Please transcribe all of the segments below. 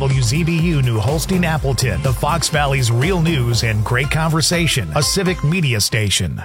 WZBU New Holstein Appleton, the Fox Valley's real news and great conversation, a civic media station.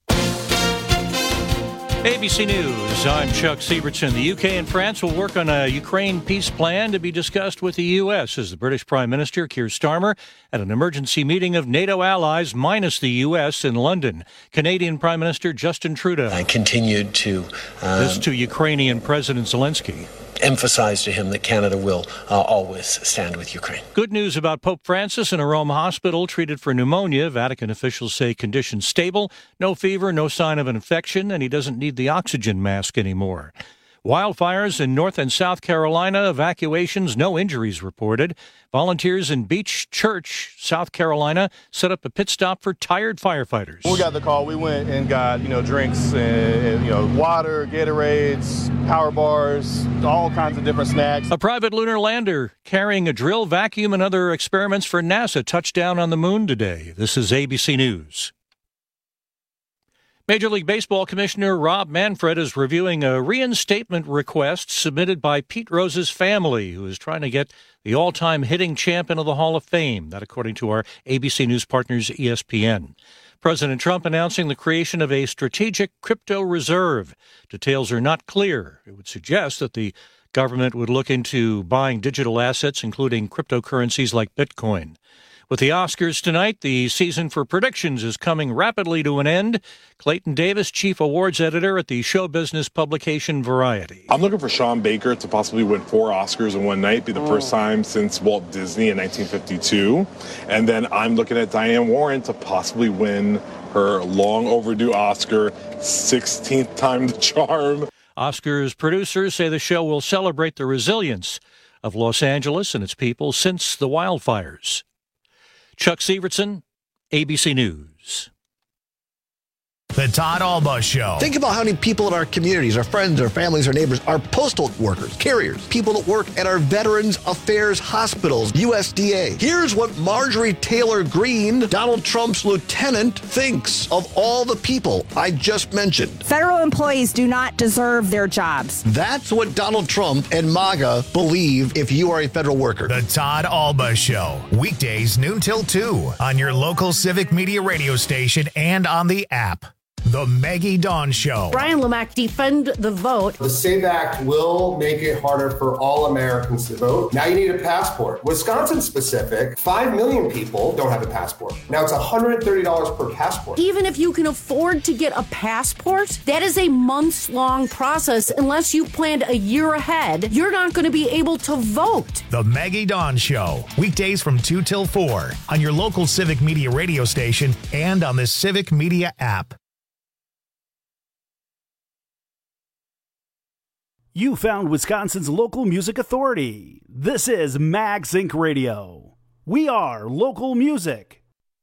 ABC News, I'm Chuck Sievertson. The UK and France will work on a Ukraine peace plan to be discussed with the U.S. as the British Prime Minister, Keir Starmer, at an emergency meeting of NATO allies minus the U.S. in London. Canadian Prime Minister Justin Trudeau. I continued to... this to Ukrainian President Zelensky. Emphasize to him that Canada will always stand with Ukraine. Good news about Pope Francis in a Rome hospital treated for pneumonia. Vatican officials say condition stable, no fever, no sign of an infection, and he doesn't need the oxygen mask anymore. Wildfires in North and South Carolina, evacuations, no injuries reported. Volunteers in Beach Church, South Carolina, set up a pit stop for tired firefighters. When we got the call, we went and got, drinks and water, Gatorades, power bars, all kinds of different snacks. A private lunar lander carrying a drill, vacuum, and other experiments for NASA touched down on the moon today. This is ABC News. Major League Baseball Commissioner Rob Manfred is reviewing a reinstatement request submitted by Pete Rose's family, who is trying to get the all-time hitting champion of the Hall of Fame. That according to our ABC News partners, ESPN. President Trump announcing the creation of a strategic crypto reserve. Details are not clear. It would suggest that the government would look into buying digital assets, including cryptocurrencies like Bitcoin. With the Oscars tonight, the season for predictions is coming rapidly to an end. Clayton Davis, chief awards editor at the show business publication Variety. I'm looking for Sean Baker to possibly win 4 Oscars in one night, be the first time since Walt Disney in 1952. And then I'm looking at Diane Warren to possibly win her long overdue Oscar, 16th time the charm. Oscars producers say the show will celebrate the resilience of Los Angeles and its people since the wildfires. Chuck Sievertson, ABC News. The Todd Alba Show. Think about how many people in our communities, our friends, our families, our neighbors, our postal workers, carriers, people that work at our Veterans Affairs hospitals, USDA. Here's what Marjorie Taylor Greene, Donald Trump's lieutenant, thinks of all the people I just mentioned. Federal employees do not deserve their jobs. That's what Donald Trump and MAGA believe if you are a federal worker. The Todd Alba Show. Weekdays noon till 2 on your local civic media radio station and on the app. The Maggie Dawn Show. Brian Lemack, defend the vote. The SAVE Act will make it harder for all Americans to vote. Now you need a passport. Wisconsin specific, 5 million people don't have a passport. Now it's $130 per passport. Even if you can afford to get a passport, that is a months-long process. Unless you planned a year ahead, you're not going to be able to vote. The Maggie Dawn Show. Weekdays from 2 till 4 on your local civic media radio station and on the Civic Media app. You found Wisconsin's local music authority. This is Mag Zinc Radio. We are local music.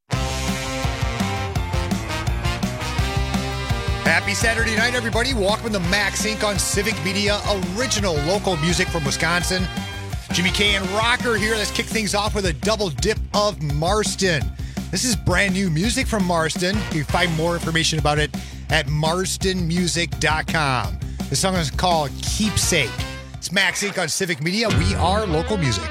Happy Saturday night, everybody. Welcome to Mag Zinc on Civic Media, original local music from Wisconsin. Jimmy K and Rocker here. Let's kick things off with a double dip of Marston. This is brand new music from Marston. You can find more information about it at marstonmusic.com. The song is called Keepsake. It's Mag Zinc on Civic Media. We are local music.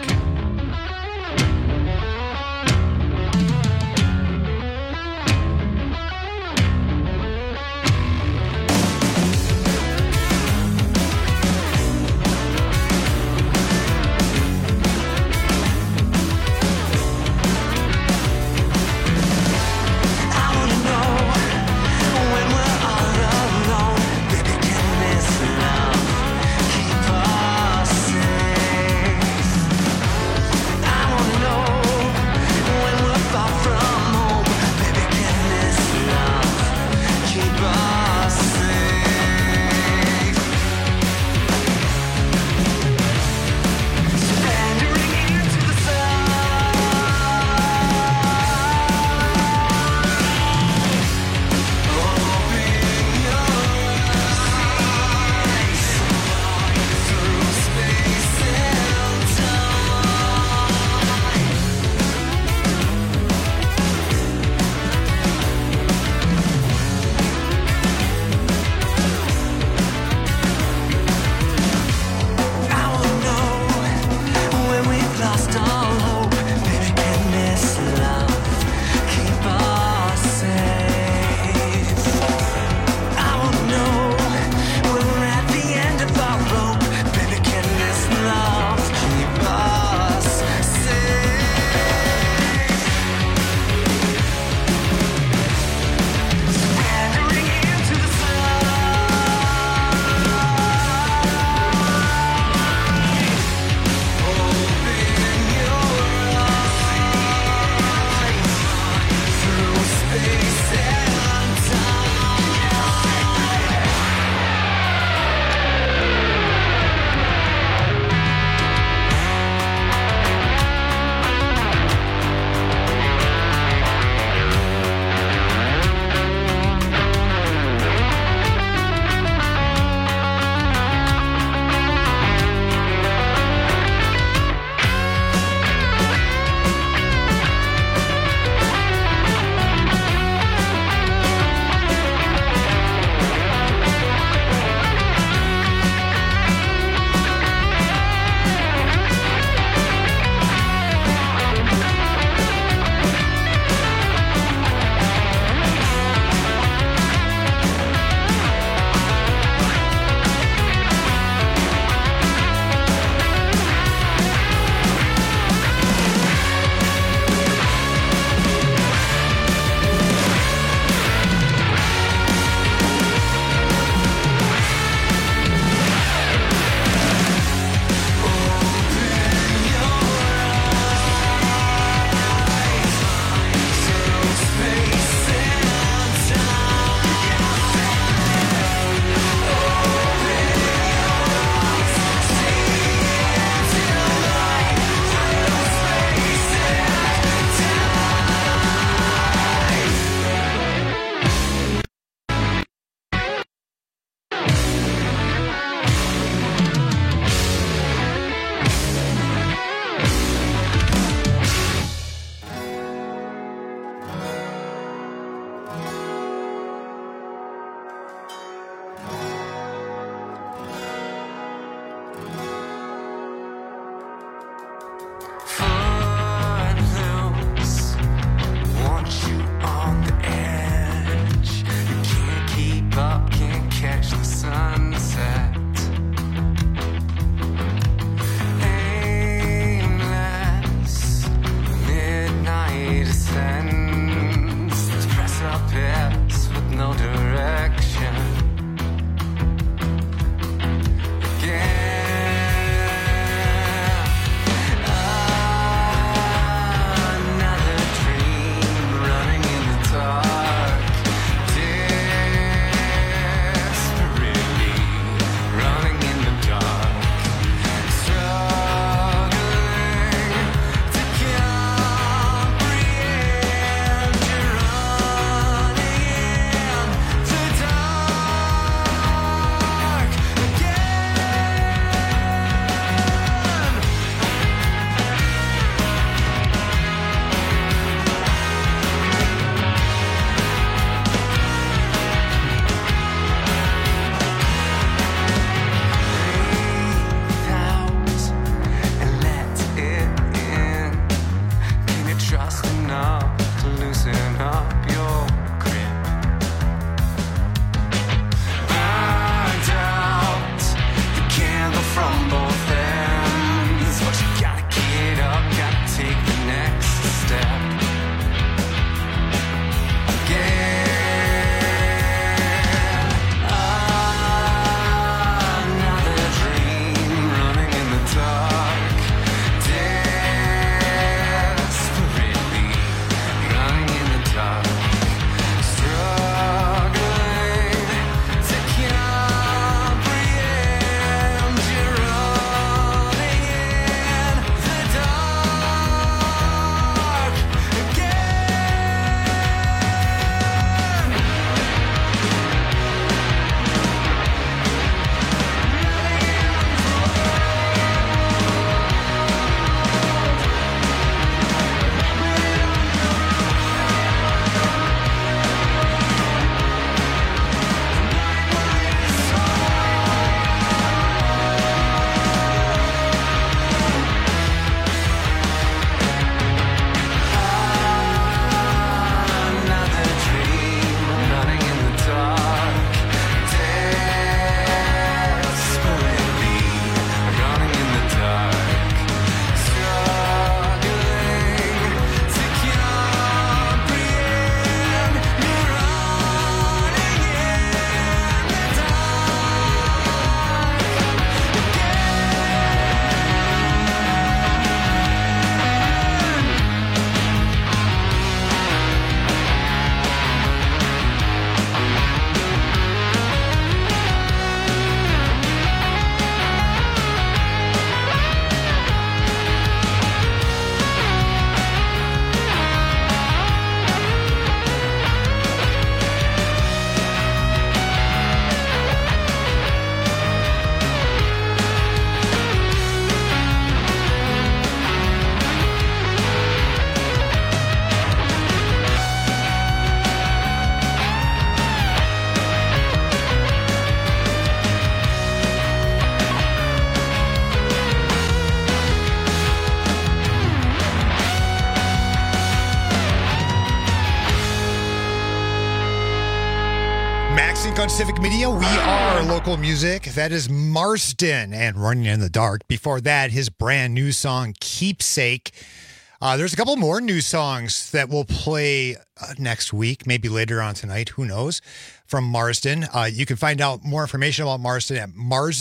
Inc. on Civic Media. We are local music. That is Marsden and Running in the Dark. Before that, his brand new song, Keepsake. There's a couple more new songs that we'll play next week, maybe later on tonight. Who knows? From Marsden. You can find out more information about Marsden at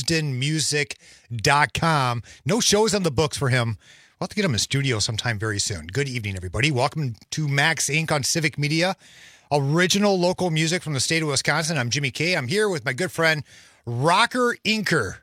marsdenmusic.com. No shows on the books for him. We'll have to get him in studio sometime very soon. Good evening, everybody. Welcome to Max Inc. on Civic Media. Original local music from the state of Wisconsin. I'm Jimmy K. I'm here with my good friend, Rocker Inker.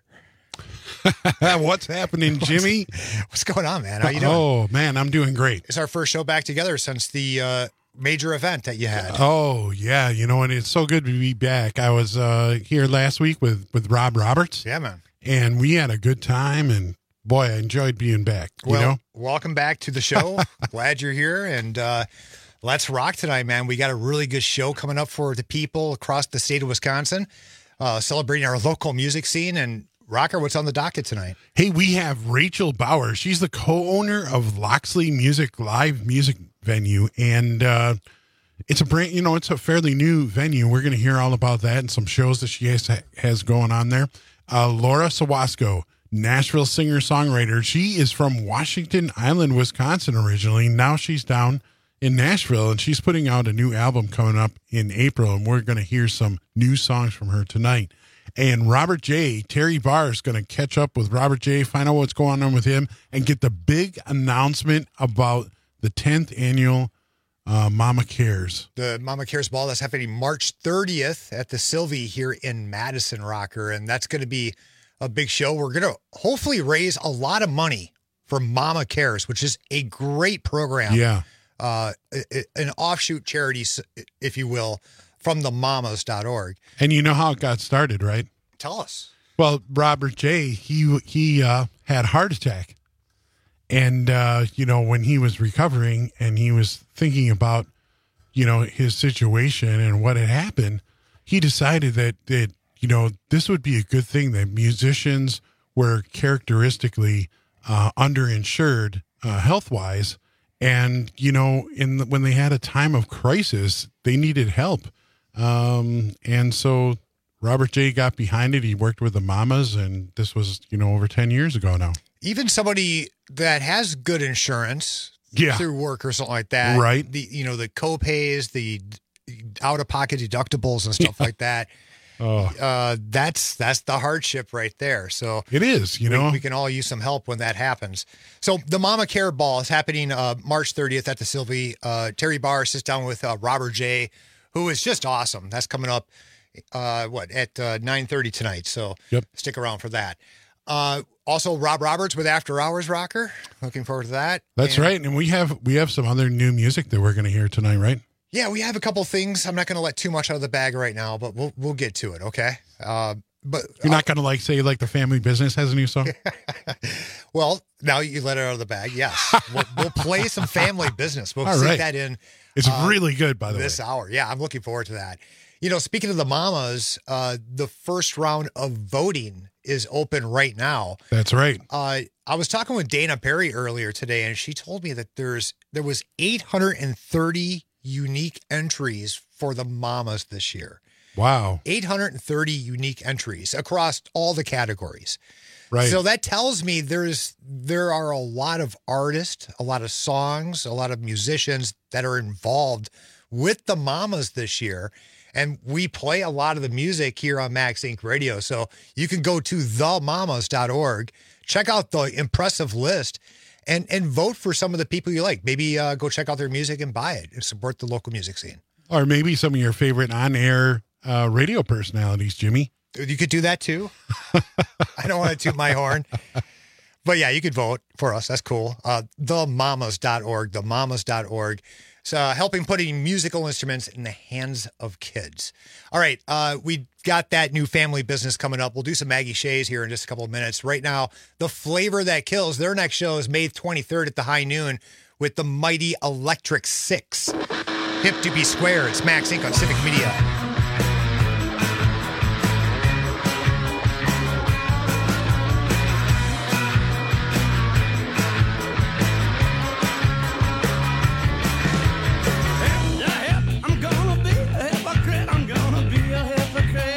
What's happening, Jimmy? What's going on, man? How you doing? Oh, man, I'm doing great. It's our first show back together since the major event that you had. Oh, yeah. You know, and it's so good to be back. I was here last week with Rob Roberts. Yeah, man. And we had a good time, and boy, I enjoyed being back. Well, welcome back to the show. Glad you're here, and let's rock tonight, man. We got a really good show coming up for the people across the state of Wisconsin, celebrating our local music scene. And Rocker, what's on the docket tonight? Hey, we have Rachel Bauer. She's the co-owner of Loxley Music Live Music Venue, and it's a fairly new venue. We're going to hear all about that and some shows that she has going on there. Laura Sawasco, Nashville singer-songwriter. She is from Washington Island, Wisconsin originally. Now she's down in Nashville, and she's putting out a new album coming up in April, and we're going to hear some new songs from her tonight. And Robert J., Terry Barr is going to catch up with Robert J., find out what's going on with him, and get the big announcement about the 10th annual Mama Cares. The Mama Cares Ball that's happening March 30th at the Sylvie here in Madison, Rocker, and that's going to be a big show. We're going to hopefully raise a lot of money for Mama Cares, which is a great program. Yeah. An offshoot charity, if you will, from the mamas.org. And you know how it got started, right? Tell us. Well, Robert J., he had a heart attack. And, when he was recovering and he was thinking about, his situation and what had happened, he decided that this would be a good thing that musicians were characteristically underinsured health-wise. And, when they had a time of crisis, they needed help. And so Robert J. got behind it. He worked with the Mamas, and this was, over 10 years ago now. Even somebody that has good insurance through work or something like that. Right. The co-pays, the out-of-pocket deductibles and stuff like that. That's the hardship right there. So it is, we can all use some help when that happens. So the Mama Care Ball is happening March 30th at the Sylvie. Terry Barr sits down with Robert J., who is just awesome. That's coming up at 9:30 tonight. So Stick around for that. Also, Rob Roberts with After Hours Rocker. Looking forward to that. That's right. And we have some other new music that we're going to hear tonight, right? Yeah, we have a couple things. I'm not going to let too much out of the bag right now, but we'll get to it, okay? But you're not going to say the Family Business has a new song? Well, now you let it out of the bag. Yes, we'll play some Family Business. We'll stick that in. It's really good, by the way. This hour, yeah, I'm looking forward to that. Speaking of the Mamas, the first round of voting is open right now. That's right. I was talking with Dana Perry earlier today, and she told me that there was 830 unique entries for the Mamas this year. Wow. 830 unique entries across all the categories. Right. So that tells me there are a lot of artists, a lot of songs, a lot of musicians that are involved with the Mamas this year. And we play a lot of the music here on Max Inc. Radio. So you can go to themamas.org, check out the impressive list, and vote for some of the people you like. Maybe go check out their music and buy it and support the local music scene. Or maybe some of your favorite on-air radio personalities, Jimmy. You could do that too. I don't want to toot my horn. But yeah, you could vote for us. That's cool. Themamas.org, themamas.org. It's helping putting musical instruments in the hands of kids. All right, we got that new Family Business coming up. We'll do some Maggie Shays here in just a couple of minutes. Right now, The Flavor That Kills, their next show is May 23rd at the High Noon with the mighty Electric Six. Hip to be square. It's Max Inc. on Civic Media. I'm gonna be a hypocrite.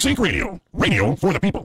Max Inc. Radio. Radio for the people.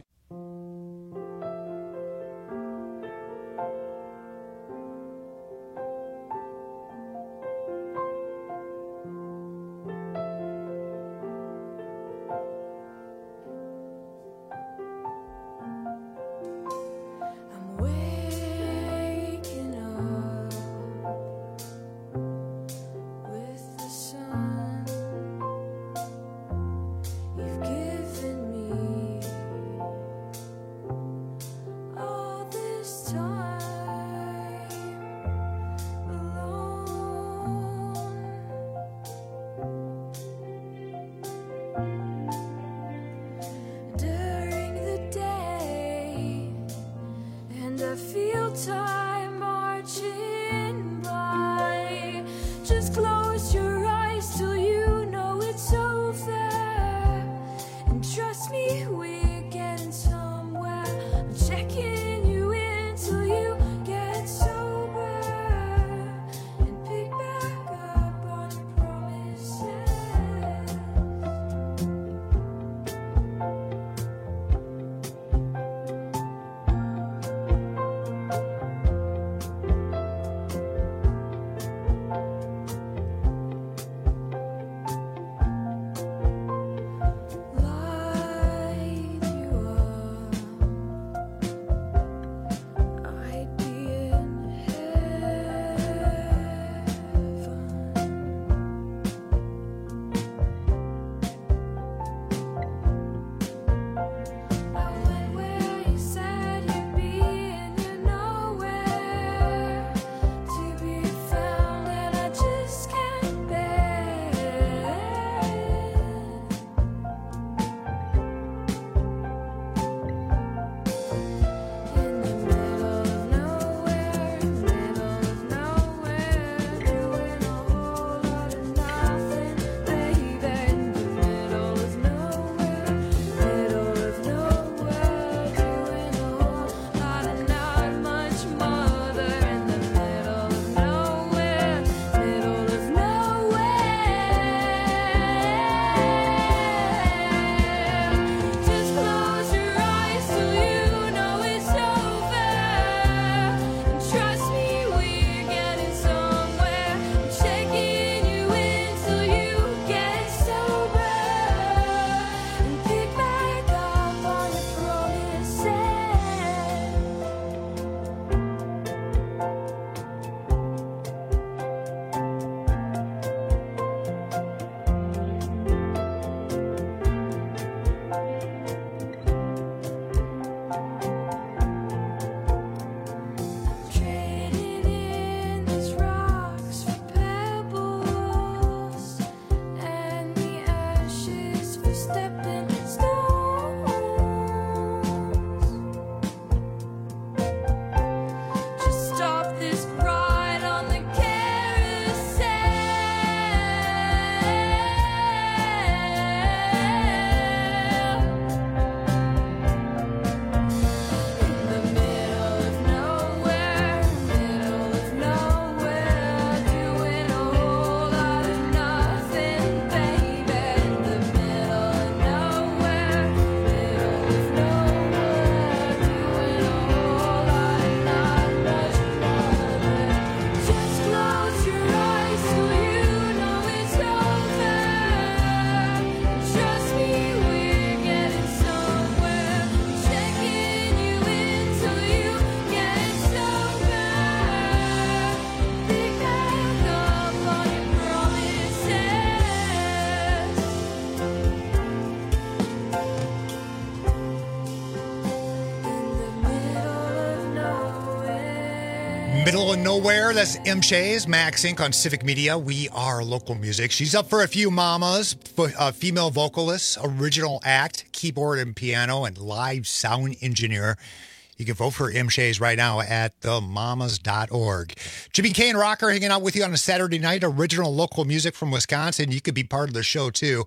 Middle of Nowhere, that's M. Shays, Max Inc. on Civic Media. We are local music. She's up for a few mamas, female vocalist, original act, keyboard and piano, and live sound engineer. You can vote for M. Shays right now at themamas.org. Jimmy K and Rocker hanging out with you on a Saturday night. Original local music from Wisconsin. You could be part of the show, too.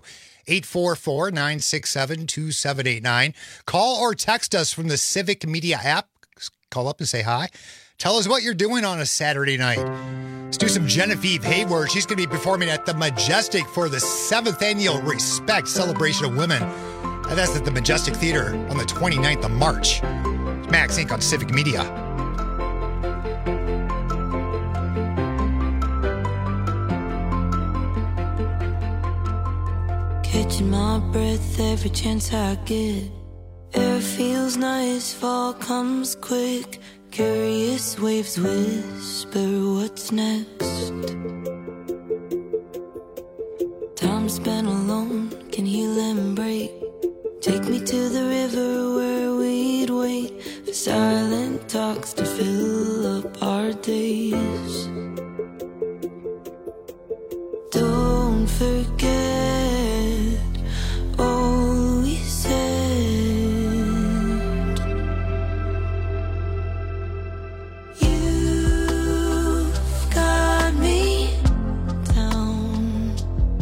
844-967-2789. Call or text us from the Civic Media app. Call up and say hi. Tell us what you're doing on a Saturday night. Let's do some Genevieve Hayward. She's going to be performing at the Majestic for the 7th Annual Respect Celebration of Women. And that's at the Majestic Theater on the 29th of March. It's Max Inc. on Civic Media. Catching my breath every chance I get. Air feels nice, fall comes quick. Curious waves whisper what's next. Time spent alone can heal and break. Take me to the river where we'd wait for silent talks to fill up our days. Don't forget all we said. You've got me down.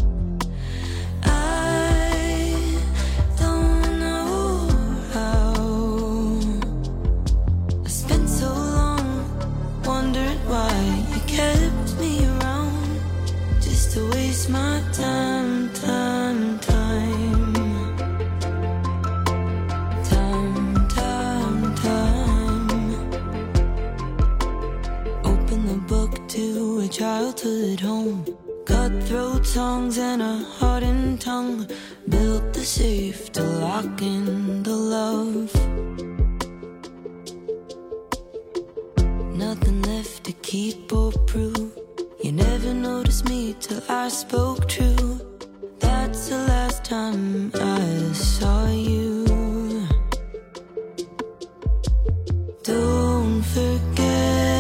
I don't know how. I spent so long wondering why you kept me around, just to waste my time. Open the book to a childhood home. Cutthroat songs and a hardened tongue. Built the safe to lock in the love. Nothing left to keep or prove. You never noticed me till I spoke true. That's the last time I saw you. Don't forget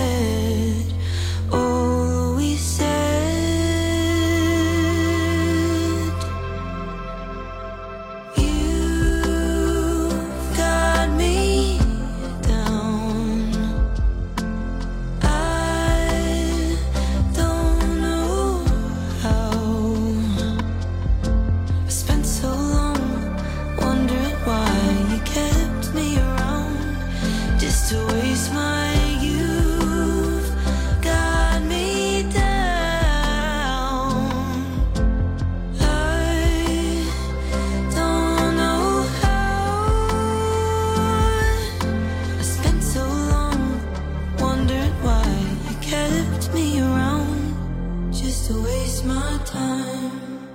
all we said. You've got me down. I don't know how. I spent so long wondering why you kept me around, just to waste my youth. Got me down. I don't know how. I spent so long wondering why you kept me around, just to waste my time.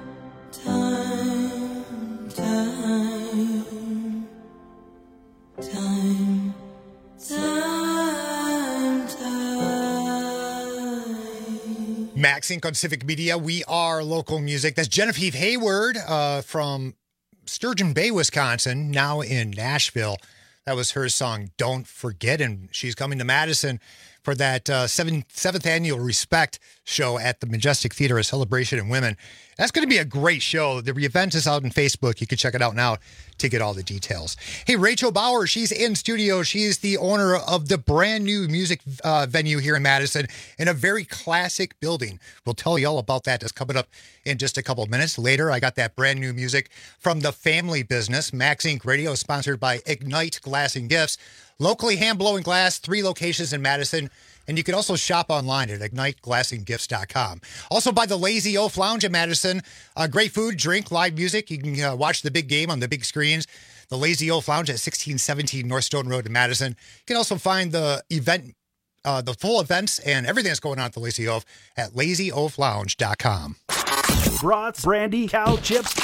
Max Inc. on Civic Media. We are local music. That's Genevieve Hayward from Sturgeon Bay, Wisconsin, now in Nashville. That was her song, Don't Forget. And she's coming to Madison for that seventh annual Respect show at the Majestic Theater, a celebration of women. That's going to be a great show. The event is out on Facebook. You can check it out now to get all the details. Hey, Rachel Bauer, she's in studio. She's the owner of the brand new music venue here in Madison in a very classic building. We'll tell you all about that. That's coming up in just a couple of minutes. Later, I got that brand new music from the family business. Max Inc. Radio, sponsored by Ignite Glass and Gifts. Locally hand-blowing glass, 3 locations in Madison. And you can also shop online at IgniteGlassandGifts.com. Also by the Lazy Oaf Lounge in Madison. Great food, drink, live music. You can watch the big game on the big screens. The Lazy Oaf Lounge at 1617 North Stone Road in Madison. You can also find the event, the full events and everything that's going on at the Lazy Oaf at LazyOafLounge.com. Brats, brandy, cow chips,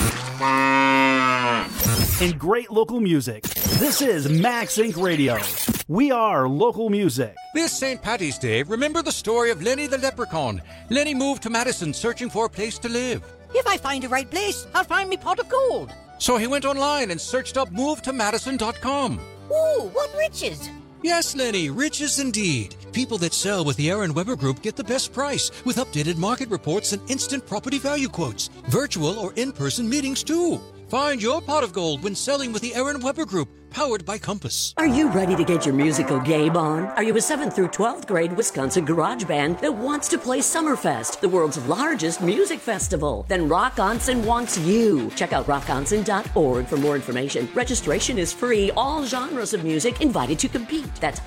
and great local music. This is Max Inc. Radio. We are local music. This St. Paddy's Day, remember the story of Lenny the leprechaun. Lenny moved to Madison searching for a place to live. If I find the right place, I'll find me pot of gold. So he went online and searched up movetomadison.com. Ooh, what riches! Yes, Lenny, riches indeed. People that sell with the Aaron Weber Group get the best price with updated market reports and instant property value quotes. Virtual or in-person meetings, too. Find your pot of gold when selling with the Aaron Weber Group. powered by Compass. Are you ready to get your musical game on? Are you a 7th through 12th grade Wisconsin garage band that wants to play Summerfest, the world's largest music festival? Then Rockonson wants you. Check out rockonson.org for more information. Registration is free. All genres of music invited to compete. That's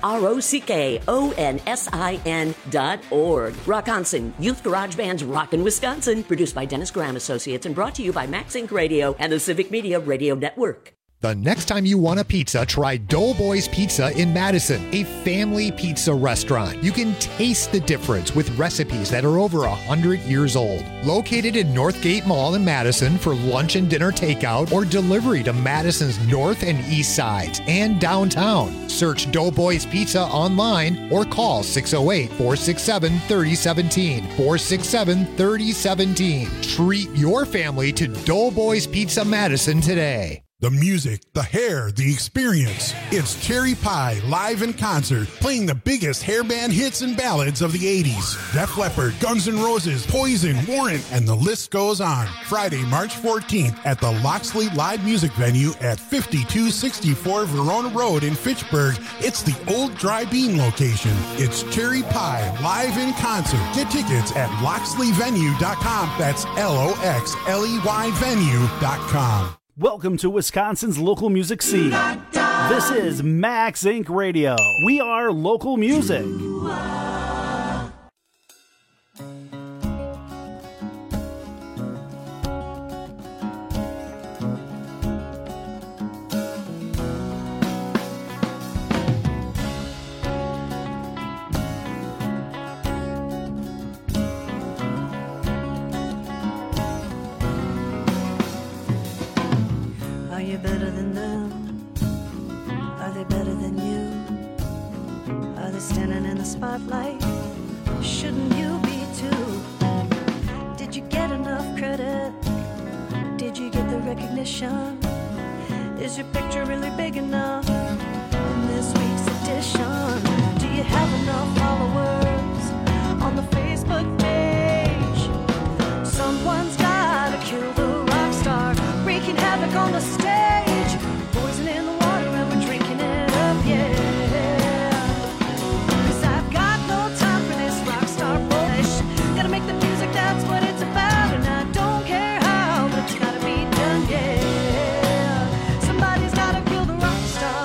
ROCKONSIN.org. Rockonson, Youth Garage Band's Rockin' Wisconsin. Produced by Dennis Graham Associates and brought to you by Max Inc. Radio and the Civic Media Radio Network. The next time you want a pizza, try Doughboys Pizza in Madison, a family pizza restaurant. You can taste the difference with recipes that are over 100 years old. Located in Northgate Mall in Madison for lunch and dinner takeout or delivery to Madison's north and east sides and downtown. Search Doughboys Pizza online or call 608-467-3017. 467-3017. Treat your family to Doughboys Pizza Madison today. The music, the hair, the experience. It's Cherry Pie live in concert, playing the biggest hair band hits and ballads of the 80s. Def Leppard, Guns N' Roses, Poison, Warrant, and the list goes on. Friday, March 14th at the Loxley Live Music Venue at 5264 Verona Road in Fitchburg. It's the old Dry Bean location. It's Cherry Pie live in concert. Get tickets at loxleyvenue.com. That's LOXLEY venue.com. Welcome to Wisconsin's local music scene. This is Max Inc. Radio. We are local music. Are you better than them? Are they better than you? Are they standing in the spotlight? Shouldn't you be too? Did you get enough credit? Did you get the recognition? Is your picture really big enough in this week's edition? Do you have enough followers on the Facebook page? Someone's gotta kill the rock star, wreaking havoc on the stage. Poison in the water and we're drinking it up, yeah. 'Cause I've got no time for this rock star bullshit. Gotta make the music, that's what it's about. And I don't care how, but it's gotta be done, yeah. Somebody's gotta kill the rock star.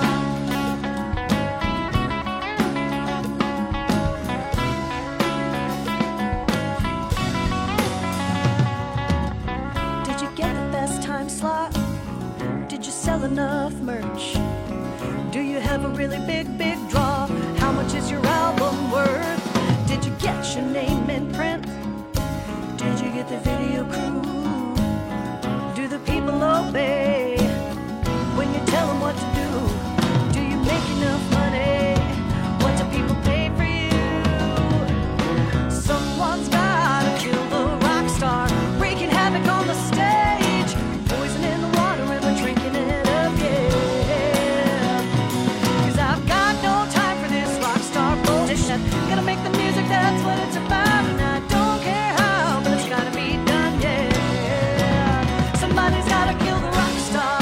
Did you get the best time slot? Did you sell enough merch? Do you have a really big, big draw? How much is your album worth? Did you get your name in print? Did you get the video crew? Do the people obey when you tell them what to do? Do you make enough money? What do people pay for you? Someone's gotta kill the rock star, wreaking havoc on the stage. Poison in the water and we're drinking it up, yeah. 'Cause I've got no time for this rock star bullshit. Gotta make the music, that's what it's about. And I don't care how, but it's gotta be done, yeah. Somebody's gotta kill the rock star.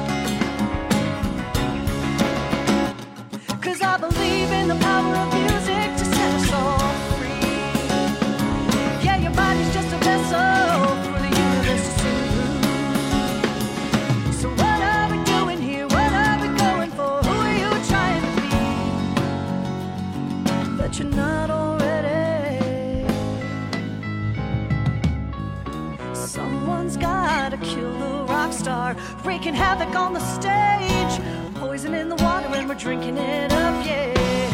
'Cause I believe in the power of music to set us all free. Yeah, your body's just a vessel for the universe to sing through. So what are we doing here? What are we going for? Who are you trying to be? But you're not already. Someone's gotta kill the rock star, wreaking havoc on the stage. Poison in the water and we're drinking it up, yeah.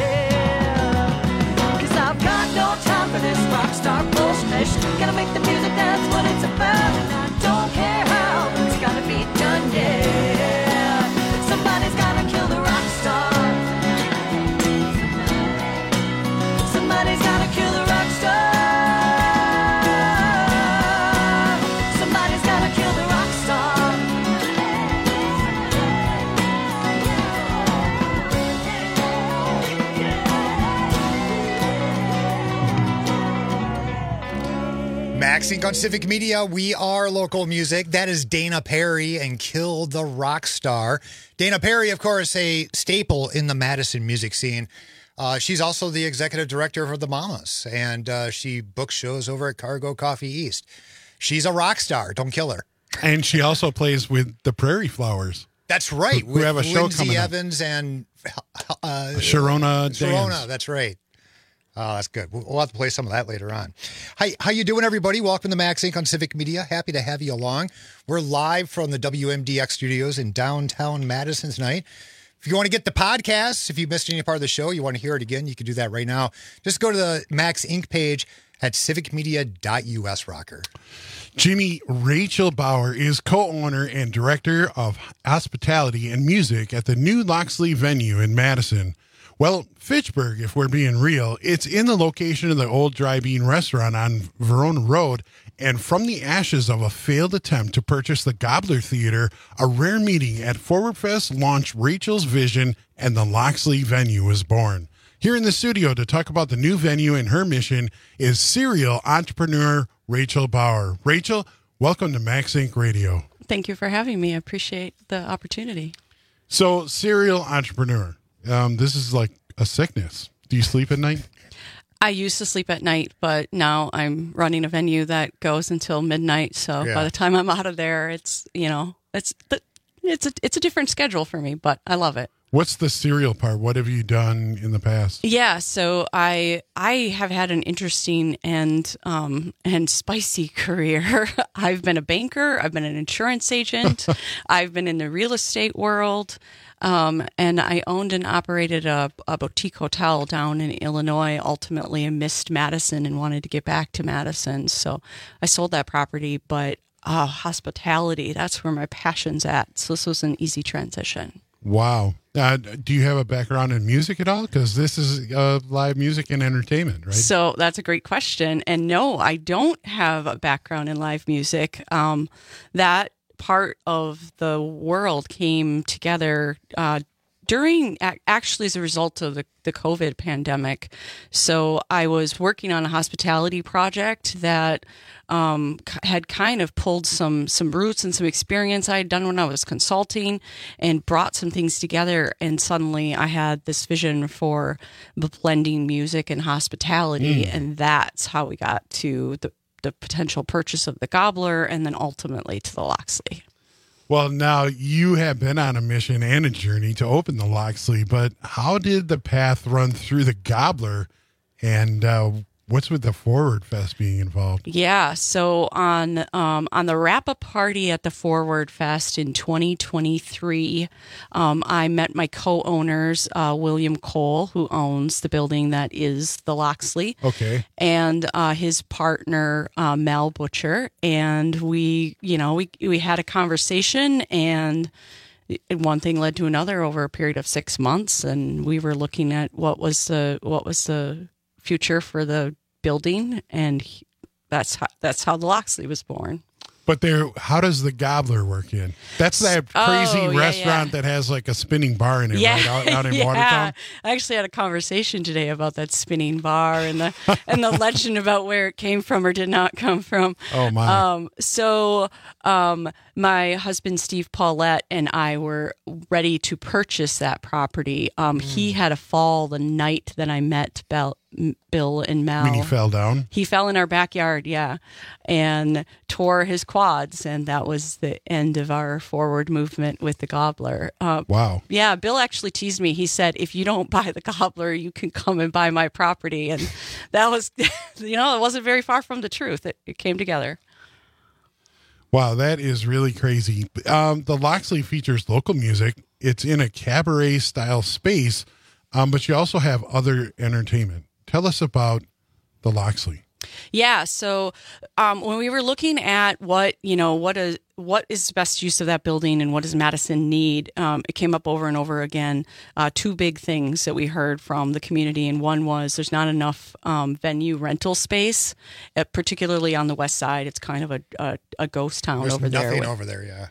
'Cause I've got no time for this rock star bullshit. Gotta make the music, that's what it's about. And I don't care how, but it's gotta be done, yeah. Somebody's gotta kill the rock star. Somebody's gotta kill the rock star. Somebody's gotta kill the rock star. Max Inc. on Civic Media. We are local music. That is Dana Perry and Kill the Rock Star. Dana Perry, of course, a staple in the Madison music scene. She's also the executive director for the Mamas, and she books shows over at Cargo Coffee East. She's a rock star. Don't kill her. And she also plays with the Prairie Flowers. That's right. We have a show Lindsay coming Evans and Sharona Dance. That's right. Oh, that's good. We'll have to play some of that later on. Hi, how you doing, everybody? Welcome to Max Inc. on Civic Media. Happy to have you along. We're live from the WMDX studios in downtown Madison tonight. If you want to get the podcast, if you missed any part of the show, you want to hear it again, you can do that right now. Just go to the Max Inc. page at civicmedia.us, Rocker. Jimmy, Rachel Bauer is co-owner and director of hospitality and music at the new Loxley venue in Madison. Well, Fitchburg, if we're being real, it's in the location of the old Dry Bean restaurant on Verona Road, and from the ashes of a failed attempt to purchase the Gobbler Theater, a rare meeting at Forward Fest launched Rachel's vision, and the Loxley venue was born. Here in the studio to talk about the new venue and her mission is serial entrepreneur Rachel Bauer. Rachel, welcome to Max Inc. Radio. Thank you for having me. I appreciate the opportunity. So, serial entrepreneur. This is like a sickness. Do you sleep at night? I used to sleep at night, but now I'm running a venue that goes until midnight. So by the time I'm out of there, it's a different schedule for me, but I love it. What's the serial part? What have you done in the past? Yeah, so I have had an interesting and spicy career. I've been a banker. I've been an insurance agent. I've been in the real estate world. And I owned and operated a boutique hotel down in Illinois. Ultimately, I missed Madison and wanted to get back to Madison. So I sold that property, but hospitality, that's where my passion's at. So this was an easy transition. Wow. Do you have a background in music at all? Because this is live music and entertainment, right? So that's a great question. And no, I don't have a background in live music. That part of the world came together actually as a result of the COVID pandemic. So I was working on a hospitality project that had kind of pulled some roots and some experience I had done when I was consulting and brought some things together. And suddenly I had this vision for blending music and hospitality. And that's how we got to the potential purchase of the Gobbler and then ultimately to the Loxley. Well, now you have been on a mission and a journey to open the Loxley, but how did the path run through the Gobbler, and what's with the Forward Fest being involved? Yeah, so on the wrap-up party at the Forward Fest in 2023, I met my co-owners, William Cole, who owns the building that is the Loxley, and his partner, Mel Butcher, and we had a conversation, and one thing led to another over a period of 6 months, and we were looking at what was the future for the building, and that's how the Loxley was born. But how does the Gobbler work in? That's that crazy restaurant that has like a spinning bar in it, right? Out in Watertown. I actually had a conversation today about that spinning bar and the legend about where it came from or did not come from. Oh my! My husband Steve Paulette and I were ready to purchase that property. He had a fall the night that I met Bill and Mel. When he fell down? He fell in our backyard, and tore his quads, and that was the end of our forward movement with the Gobbler. Wow. Yeah, Bill actually teased me. He said, if you don't buy the Gobbler, you can come and buy my property. And that was, it wasn't very far from the truth. It came together. Wow, that is really crazy. The Loxley features local music. It's in a cabaret-style space, but you also have other entertainment. Tell us about the Loxley. Yeah, so when we were looking at what is the best use of that building and what does Madison need, it came up over and over again. Two big things that we heard from the community, and one was there's not enough venue rental space, particularly on the west side. It's kind of a ghost town over there. There's nothing over there, yeah.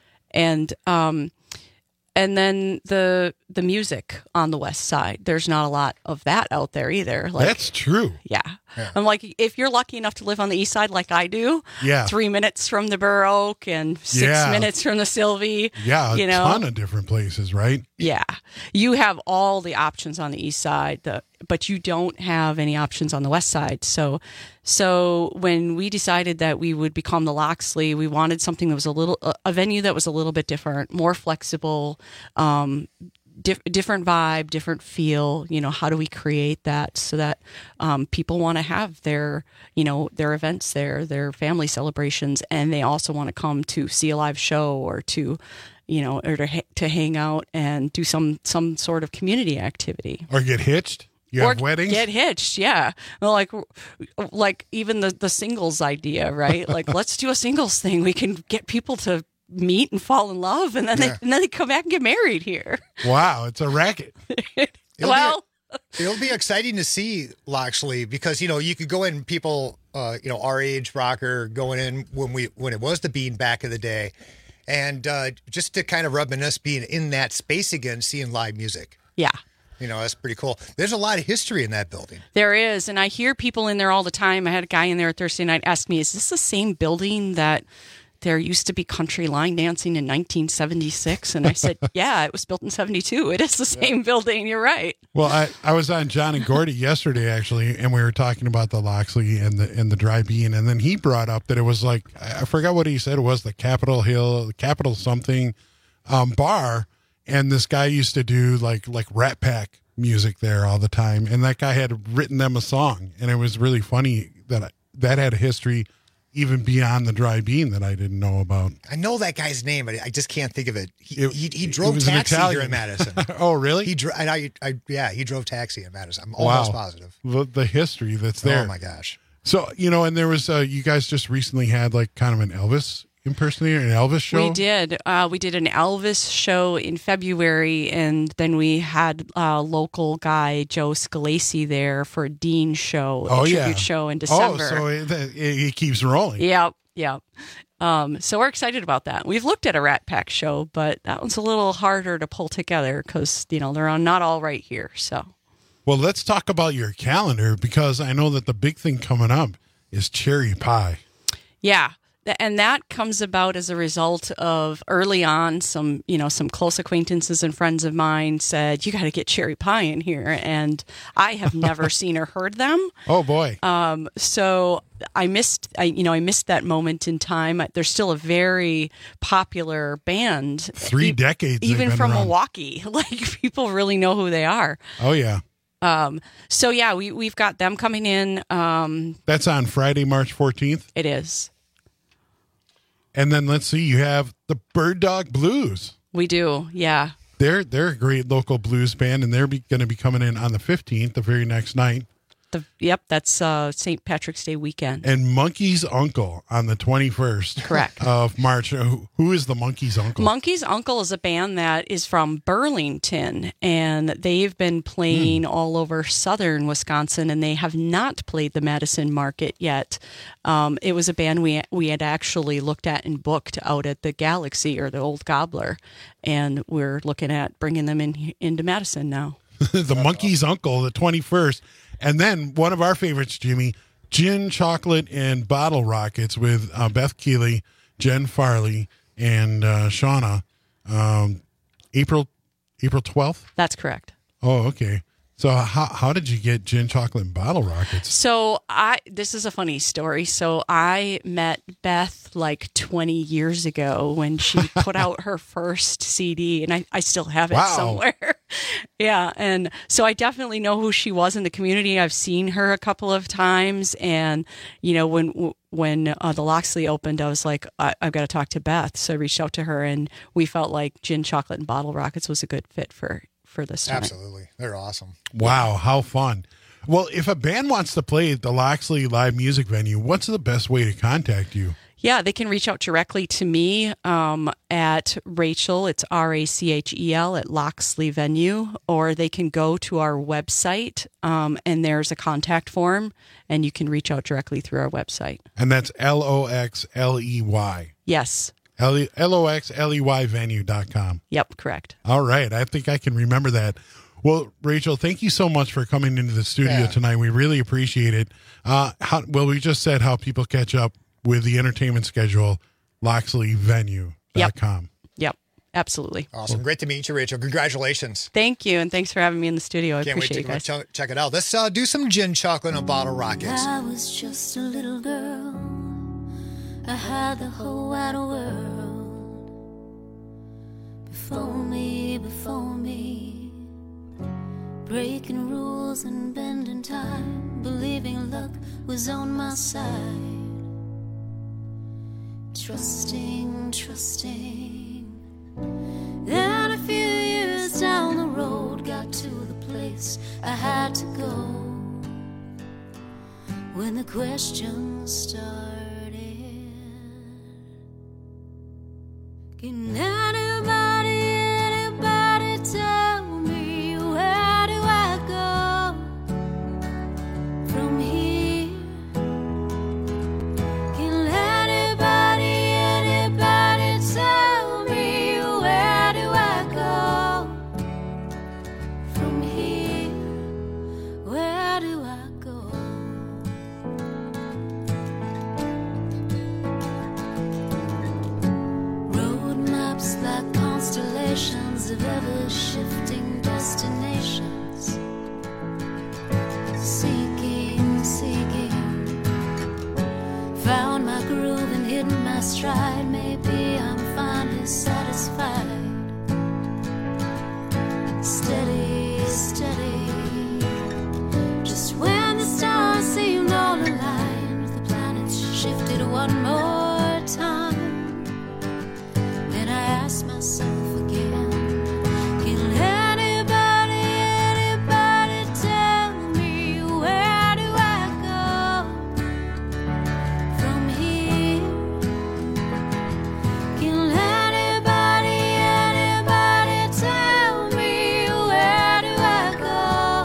And then the music on the west side, there's not a lot of that out there either. That's true. Yeah. I'm like, if you're lucky enough to live on the east side like I do, Yeah. 3 minutes from the Burr Oak and 6 Yeah. minutes from the Sylvie. Yeah, you a know, ton of different places, right? yeah, you have all the options on the east side, but you don't have any options on the west side. So when we decided that we would become the Loxley, we wanted something that was a venue that was a little bit different, more flexible, different vibe, different feel. You know, how do we create that so that people want to have their events there, their family celebrations, and they also want to come to see a live show or to to hang out and do some sort of community activity. Or get hitched. You have weddings? Get hitched, yeah. Well, like even the singles idea, right? Like, let's do a singles thing. We can get people to meet and fall in love, and then they come back and get married here. Wow, it's a racket. It'll be exciting to see Loxley because you could go in, people our age, rocker, going in when it was the Bean back in the day, and just to kind of reminisce being in that space again, seeing live music. Yeah. That's pretty cool. There's a lot of history in that building. There is, and I hear people in there all the time. I had a guy in there Thursday night ask me, is this the same building that there used to be country line dancing in 1976? And I said, yeah, it was built in 72. It is the same building. You're right. Well, I was on John and Gordy yesterday, actually, and we were talking about the Loxley and the Dry Bean, and then he brought up that it was like, I forgot what he said it was, the Capitol Hill, Capitol something bar, and this guy used to do like Rat Pack music there all the time, and that guy had written them a song, and it was really funny that had a history even beyond the Dry Bean that I didn't know about. I know that guy's name, but I just can't think of it. He drove taxi here in Madison. Oh, really? He drove taxi in Madison. I'm almost positive. The history that's there. Oh my gosh. So, and there was, you guys just recently had like kind of an Elvis impersonator, an Elvis show? We did. We did an Elvis show in February, and then we had local guy Joe Scalesi there for a Dean show, a tribute show in December. Oh, so it keeps rolling. Yep. So we're excited about that. We've looked at a Rat Pack show, but that one's a little harder to pull together because, they're not all right here. So, well, let's talk about your calendar because I know that the big thing coming up is cherry pie. Yeah. And that comes about as a result of early on, some close acquaintances and friends of mine said, you got to get cherry pie in here. And I have never seen or heard them. Oh, boy. So I missed that moment in time. They're still a very popular band. 3 decades. Even from Milwaukee. Like, people really know who they are. Oh, yeah. So, yeah, we've got them coming in. That's on Friday, March 14th? It is. And then let's see, you have the Bird Dog Blues. We do, yeah. They're a great local blues band, and they're going to be coming in on the 15th, the very next night. That's St. Patrick's Day weekend. And Monkey's Uncle on the 21st Correct. of March. Who is the Monkey's Uncle? Monkey's Uncle is a band that is from Burlington, and they've been playing all over southern Wisconsin, and they have not played the Madison market yet. It was a band we had actually looked at and booked out at the Galaxy or the Old Gobbler, and we're looking at bringing them into Madison now. The Monkey's Uncle, the 21st. And then one of our favorites, Jimmy, Gin, Chocolate, and Bottle Rockets with Beth Keeley, Jen Farley, and Shauna. April 12th? That's correct. Oh, okay. So how did you get Gin, Chocolate, and Bottle Rockets? So this is a funny story. So I met Beth like 20 years ago when she put out her first CD, and I still have it somewhere. Yeah, and so I definitely know who she was in the community. I've seen her a couple of times, and when the Loxley opened, I was like, I've got to talk to Beth. So I reached out to her, and we felt like Gin, Chocolate, and Bottle Rockets was a good fit for this time. Absolutely. They're awesome. Wow, how fun. Well, if a band wants to play at the Loxley Live Music Venue, what's the best way to contact you? Yeah, they can reach out directly to me at Rachel, it's RACHEL at Loxley Venue, or they can go to our website and there's a contact form, and you can reach out directly through our website. And that's LOXLEY. Yes. LOXLEYvenue.com. Yep, correct. All right. I think I can remember that. Well, Rachel, thank you so much for coming into the studio tonight. We really appreciate it. We just said how people catch up with the entertainment schedule, LoxleyVenue.com. Yep, absolutely. Awesome. Great to meet you, Rachel. Congratulations. Thank you, and thanks for having me in the studio. I Can't wait appreciate to you guys. check it out. Let's do some gin, chocolate, and a bottle rockets. I was just a little girl. I had the whole wide world before me, breaking rules and bending time, believing luck was on my side, trusting. Then a few years down the road, got to the place I had to go. When the questions started, can anybody tell me where do I go from here? Can anybody tell me where do I go from here? Where do I go? Road maps like constellations of ever-shifting destinations. Seeking, found my groove and hidden my stride. Maybe I'm finally satisfied. Steady, just when the stars seemed all aligned, the planets shifted one more time. Then I asked myself again, can anybody tell me where do I go from here? Can anybody tell me where do I go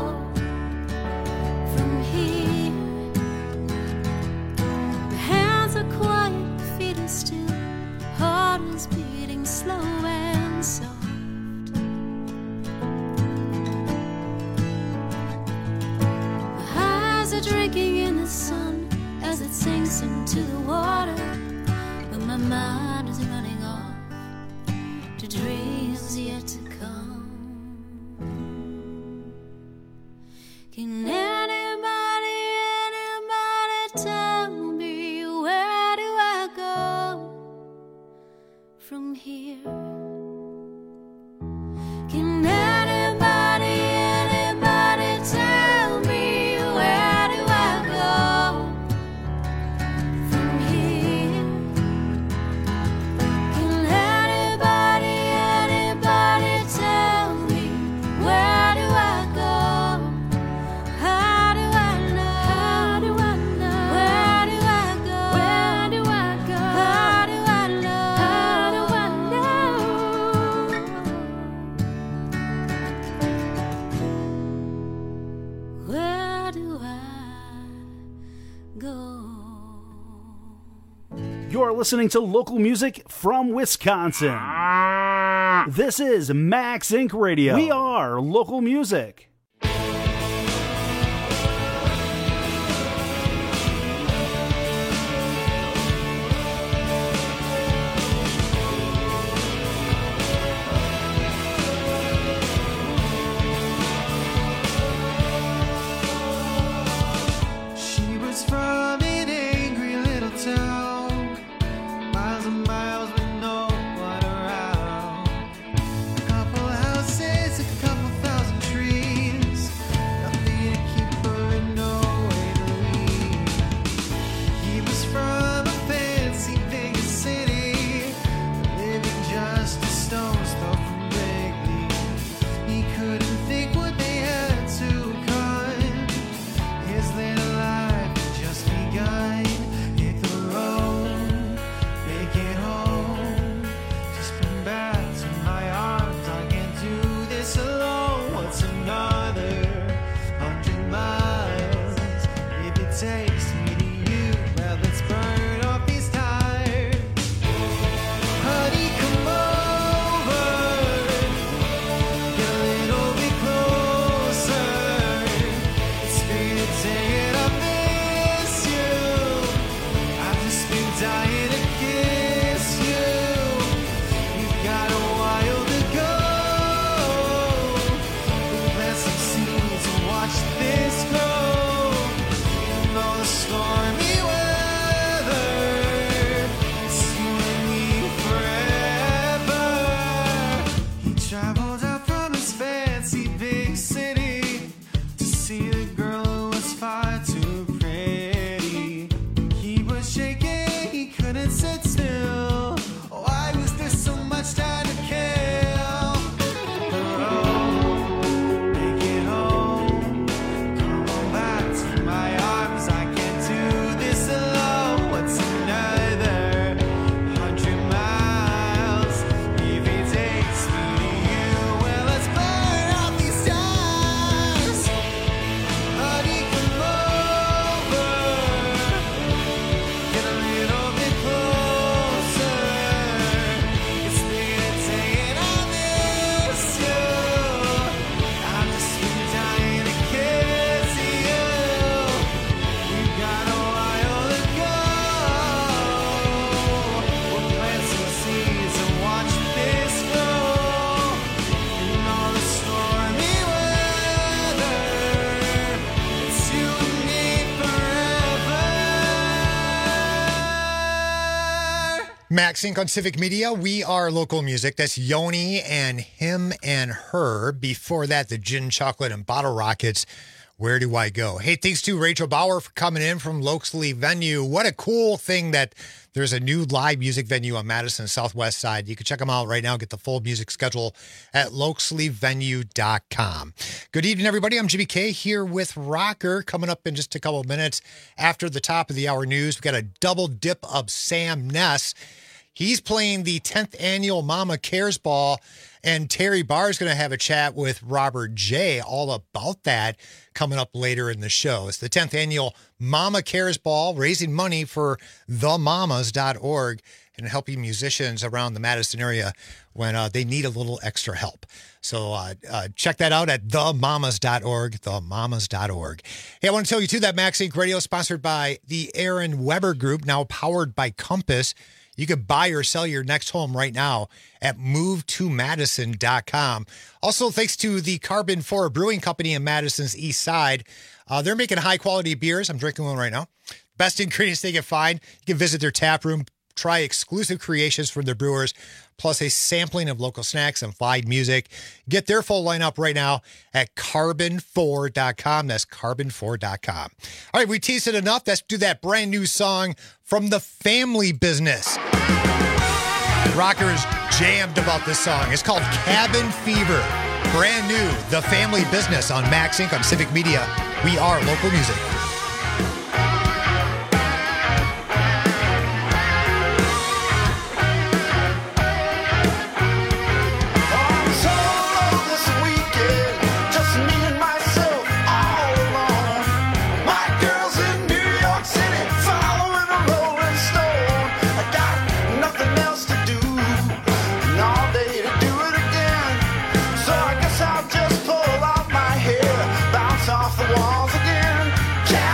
from here? My hands are quiet, feet are still, heart is beating slow and soft. My eyes are drinking in the sun as it sinks into the water, but my mind is running off to dreams yet to come. Can anybody tell me where do I go from here? Can anybody tell me where do I go from here? Can anybody tell me where do I go? How do I know? Where do I go? Where do I go? How do I know? How do I know? Where do I go? You're listening to local music from Wisconsin. This is Max Inc. Radio. We are local music. She was from an angry little town, miles and miles with no one around. A couple houses, a couple thousand trees. Max Inc. on Civic Media. We are local music. That's Yoni and Him and Her. Before that, the Gin, Chocolate, and Bottle Rockets. Where do I go? Hey, thanks to Rachel Bauer for coming in from Loxley Venue. What a cool thing that there's a new live music venue on Madison Southwest side. You can check them out right now. Get the full music schedule at loxleyvenue.com. Good evening, everybody. I'm Jimmy K here with Rocker. Coming up in just a couple of minutes after the top of the hour news, we've got a double dip of Sam Ness. He's playing the 10th annual Mama Cares Ball, and Terry Barr is going to have a chat with Robert J. all about that coming up later in the show. It's the 10th annual Mama Cares Ball, raising money for themamas.org and helping musicians around the Madison area when they need a little extra help. So check that out at themamas.org, themamas.org. Hey, I want to tell you, too, that Max Inc. Radio is sponsored by the Aaron Weber Group, now powered by Compass. You can buy or sell your next home right now at movetomadison.com. Also, thanks to the Carbon 4 Brewing Company in Madison's East Side. They're making high-quality beers. I'm drinking one right now. Best ingredients they can find. You can visit their tap room, try exclusive creations from their brewers, plus a sampling of local snacks and live music. Get their full lineup right now at carbon4.com. That's carbon4.com. All right, we teased it enough. Let's do that brand new song from The Family Business. Rocker is jammed about this song. It's called Cabin Fever. Brand new, The Family Business on Max Inc. on Civic Media. We are local music. Off the walls again.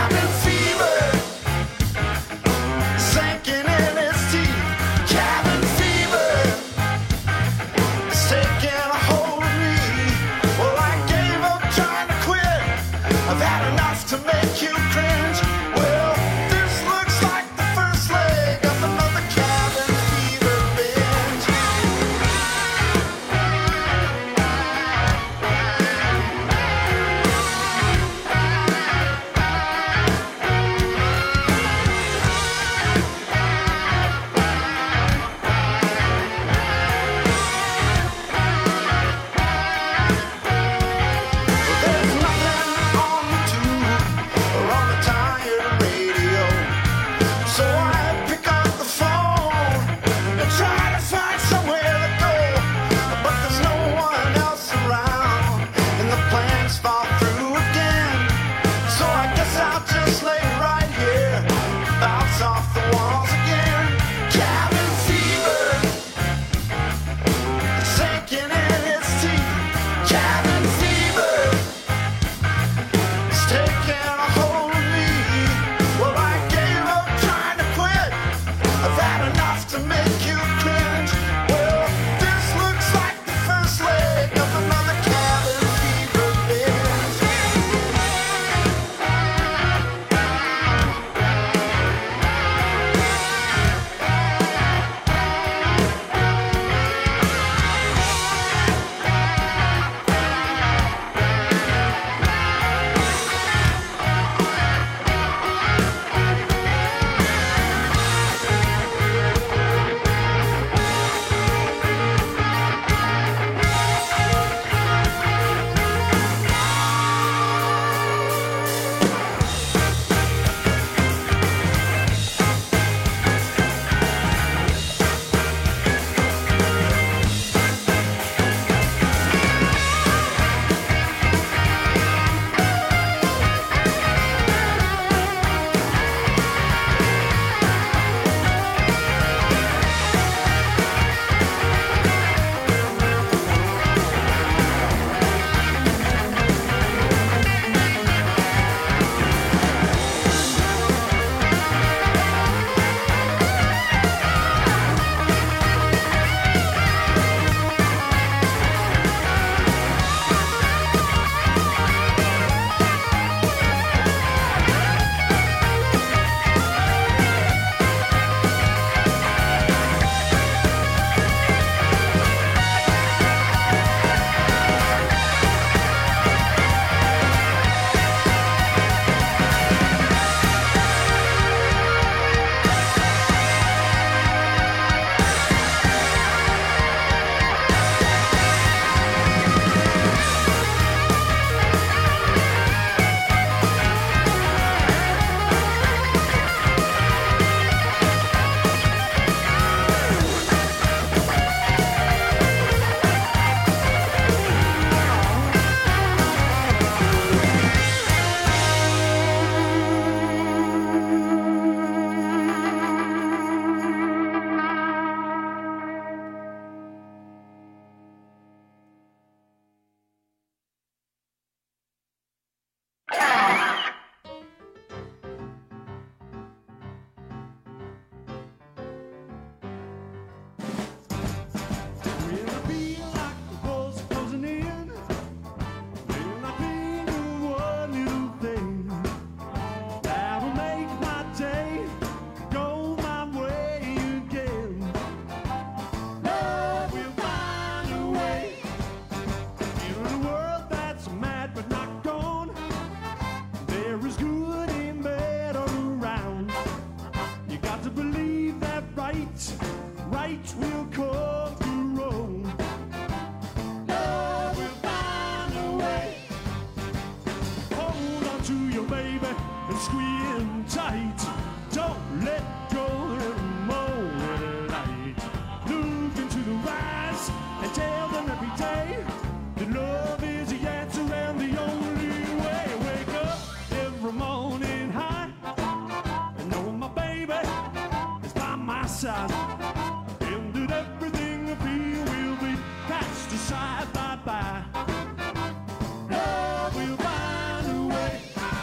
night will come to roll. Love will find a way. Hold on to your baby and squeeze him tight. Don't let go of the morning light. Look into the eyes and tell them every day that love is the answer and the only way. Wake up every morning high and know my baby is by my side. And that everything I feel will be cast aside. Bye-bye. Love will find a way.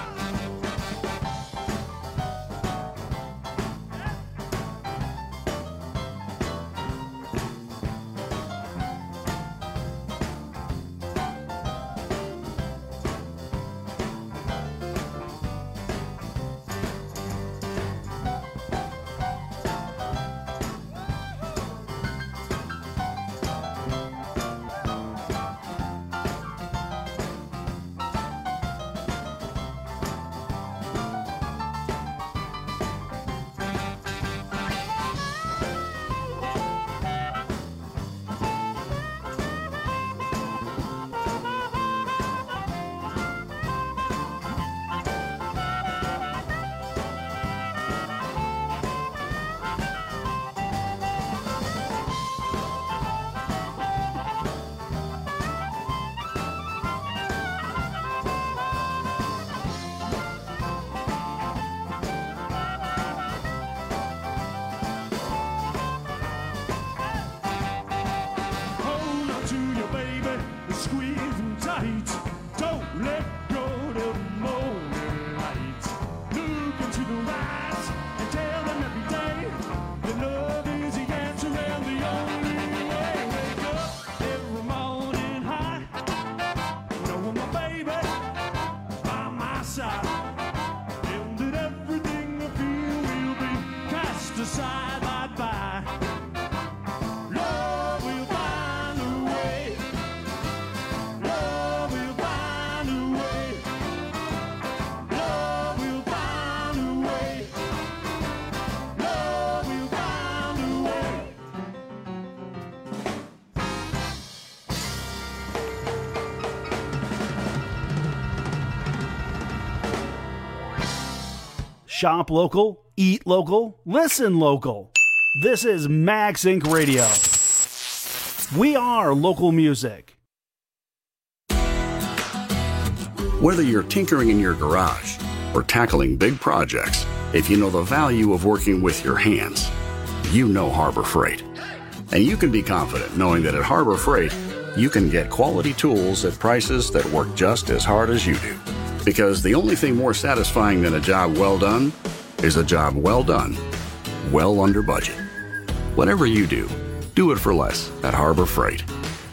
Hold on to your baby and squeeze him tight. Don't let go of the morning light. Look into the eyes and tell them every day that love is the answer and the only way. Wake up every morning high. Know my baby is by my side. And that everything I feel will be cast aside. Bye-bye. Love will find a way. Love will find a way. Love will find a way. Love will find a way. Shop local, eat local, listen local. This is Max Inc. Radio. We are local music. Whether you're tinkering in your garage or tackling big projects, if you know the value of working with your hands, you know Harbor Freight. And you can be confident knowing that at Harbor Freight, you can get quality tools at prices that work just as hard as you do. Because the only thing more satisfying than a job well done is a job well done, well under budget. Whatever you do it for less at Harbor Freight.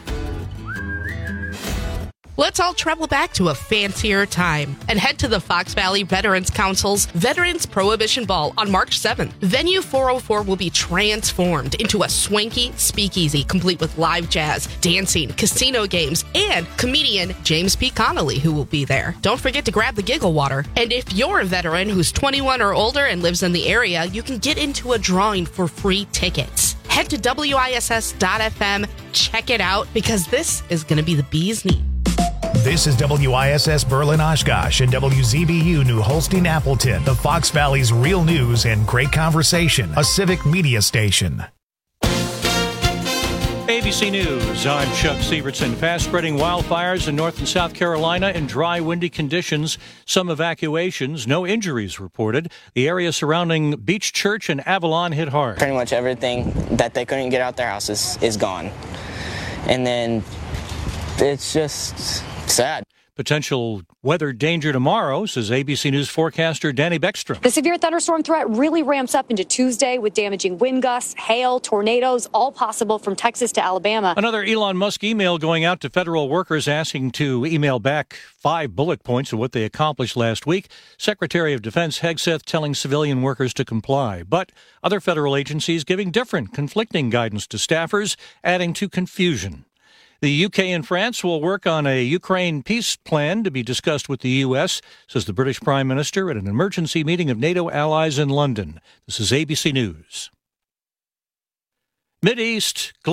Let's all travel back to a fancier time and head to the Fox Valley Veterans Council's Veterans Prohibition Ball on March 7th. Venue 404 will be transformed into a swanky speakeasy complete with live jazz, dancing, casino games, and comedian James P. Connolly, who will be there. Don't forget to grab the giggle water. And if you're a veteran who's 21 or older and lives in the area, you can get into a drawing for free tickets. Head to WISS.FM, check it out, because this is going to be the bee's knees. This is WISS Berlin Oshkosh and WZBU New Holstein Appleton, the Fox Valley's real news and great conversation, a civic media station. ABC News, I'm Chuck Sievertson. Fast-spreading wildfires in North and South Carolina and dry, windy conditions. Some evacuations, no injuries reported. The area surrounding Beach Church and Avalon hit hard. Pretty much everything that they couldn't get out their houses is gone. And then it's just sad. Potential weather danger tomorrow, says ABC News forecaster Danny Beckstrom. The severe thunderstorm threat really ramps up into Tuesday with damaging wind gusts, hail, tornadoes, all possible from Texas to Alabama. Another Elon Musk email going out to federal workers asking to email back 5 bullet points of what they accomplished last week. Secretary of Defense Hegseth telling civilian workers to comply. But other federal agencies giving different, conflicting guidance to staffers, adding to confusion. The UK and France will work on a Ukraine peace plan to be discussed with the U.S., says the British Prime Minister at an emergency meeting of NATO allies in London. This is ABC News. Mideast